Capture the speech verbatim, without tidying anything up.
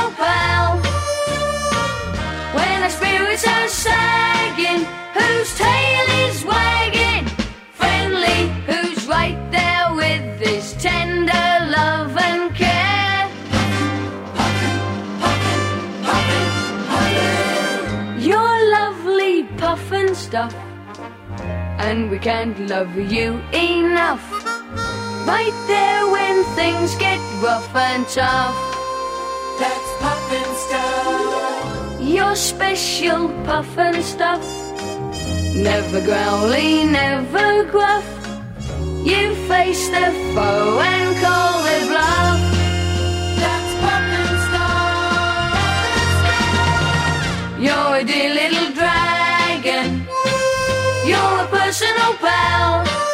personal pal. When our spirits are sagging, whose tail is wagging? Friendly, who's right there with his tender love and care. Puffin, puffin, puffin, puffin. You're lovely puffin stuff, and we can't love you enough. Right there when things get rough and tough. That's puffin stuff. You're special puffin stuff. Never growly, never gruff. You face the foe and call the bluff. That's puffin stuff. You're a dear little dragon. You're a personal pal.